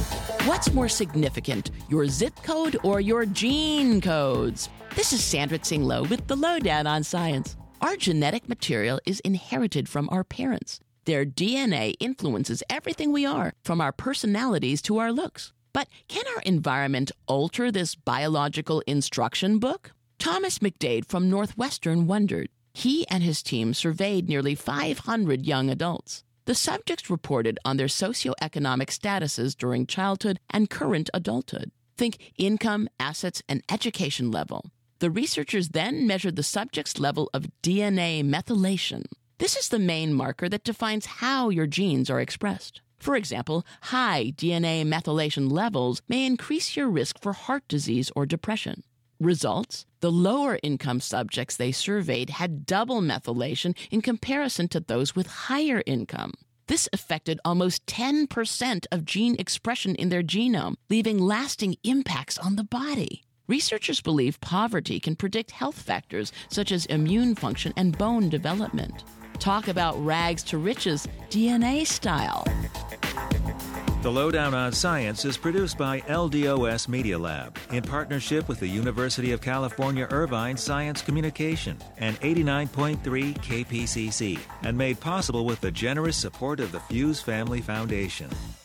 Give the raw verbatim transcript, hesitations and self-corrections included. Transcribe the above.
What's more significant, your zip code or your gene codes? This is Sandra Tsinglow with the Lowdown on Science. Our genetic material is inherited from our parents. Their D N A influences everything we are, from our personalities to our looks. But can our environment alter this biological instruction book? Thomas McDade from Northwestern wondered. He and his team surveyed nearly five hundred young adults. The subjects reported on their socioeconomic statuses during childhood and current adulthood. Think income, assets, and education level. The researchers then measured the subject's level of D N A methylation. This is the main marker that defines how your genes are expressed. For example, high D N A methylation levels may increase your risk for heart disease or depression. Results? The lower-income subjects they surveyed had double methylation in comparison to those with higher income. This affected almost ten percent of gene expression in their genome, leaving lasting impacts on the body. Researchers believe poverty can predict health factors such as immune function and bone development. Talk about rags to riches, D N A style. The Lowdown on Science is produced by L D O S Media Lab in partnership with the University of California Irvine Science Communication and eighty-nine point three K P C C, and made possible with the generous support of the Fuse Family Foundation.